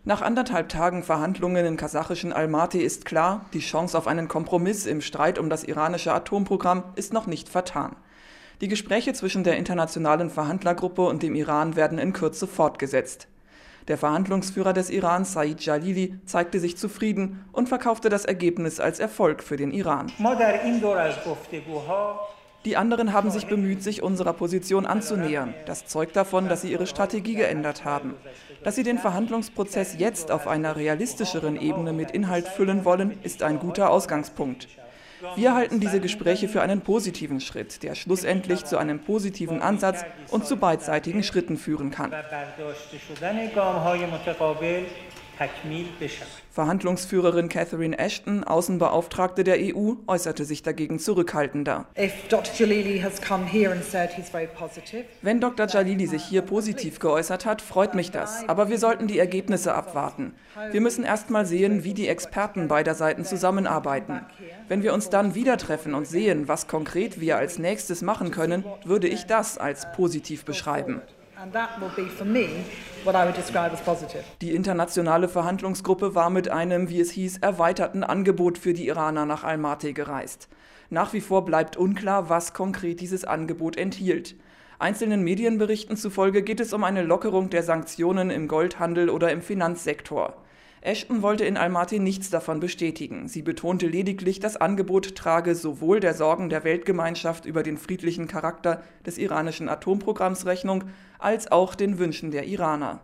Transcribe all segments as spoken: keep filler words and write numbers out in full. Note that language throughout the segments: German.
Nach anderthalb Tagen Verhandlungen in kasachischen Almaty ist klar, die Chance auf einen Kompromiss im Streit um das iranische Atomprogramm ist noch nicht vertan. Die Gespräche zwischen der internationalen Verhandlergruppe und dem Iran werden in Kürze fortgesetzt. Der Verhandlungsführer des Iran, Said Jalili, zeigte sich zufrieden und verkaufte das Ergebnis als Erfolg für den Iran. Die anderen haben sich bemüht, sich unserer Position anzunähern. Das zeugt davon, dass sie ihre Strategie geändert haben. Dass sie den Verhandlungsprozess jetzt auf einer realistischeren Ebene mit Inhalt füllen wollen, ist ein guter Ausgangspunkt. Wir halten diese Gespräche für einen positiven Schritt, der schlussendlich zu einem positiven Ansatz und zu beidseitigen Schritten führen kann. Verhandlungsführerin Catherine Ashton, Außenbeauftragte der E U, äußerte sich dagegen zurückhaltender. Wenn Doktor Jalili sich hier positiv geäußert hat, freut mich das. Aber wir sollten die Ergebnisse abwarten. Wir müssen erst mal sehen, wie die Experten beider Seiten zusammenarbeiten. Wenn wir uns dann wieder treffen und sehen, was konkret wir als nächstes machen können, würde ich das als positiv beschreiben. Die internationale Verhandlungsgruppe war mit einem, wie es hieß, erweiterten Angebot für die Iraner nach Almaty gereist. Nach wie vor bleibt unklar, was konkret dieses Angebot enthielt. Einzelnen Medienberichten zufolge geht es um eine Lockerung der Sanktionen im Goldhandel oder im Finanzsektor. Ashton wollte in Almaty nichts davon bestätigen. Sie betonte lediglich, das Angebot trage sowohl der Sorgen der Weltgemeinschaft über den friedlichen Charakter des iranischen Atomprogramms Rechnung, als auch den Wünschen der Iraner.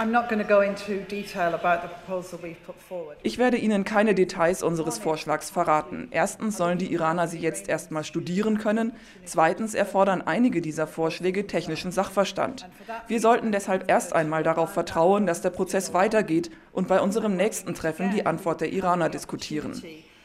Ich werde Ihnen keine Details unseres Vorschlags verraten. Erstens sollen die Iraner sie jetzt erstmal studieren können. Zweitens erfordern einige dieser Vorschläge technischen Sachverstand. Wir sollten deshalb erst einmal darauf vertrauen, dass der Prozess weitergeht und bei unserem nächsten Treffen die Antwort der Iraner diskutieren.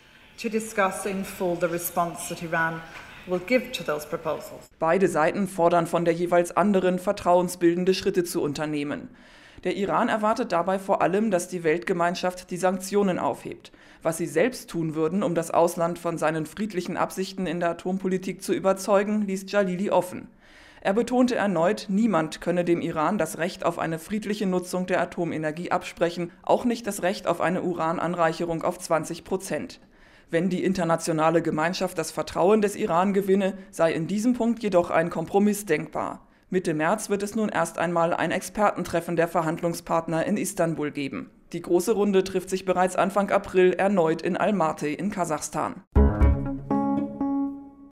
Beide Seiten fordern von der jeweils anderen, vertrauensbildende Schritte zu unternehmen. Der Iran erwartet dabei vor allem, dass die Weltgemeinschaft die Sanktionen aufhebt. Was sie selbst tun würden, um das Ausland von seinen friedlichen Absichten in der Atompolitik zu überzeugen, ließ Jalili offen. Er betonte erneut, niemand könne dem Iran das Recht auf eine friedliche Nutzung der Atomenergie absprechen, auch nicht das Recht auf eine Urananreicherung auf zwanzig Prozent. Wenn die internationale Gemeinschaft das Vertrauen des Iran gewinne, sei in diesem Punkt jedoch ein Kompromiss denkbar. Mitte März wird es nun erst einmal ein Expertentreffen der Verhandlungspartner in Istanbul geben. Die große Runde trifft sich bereits Anfang April erneut in Almaty in Kasachstan.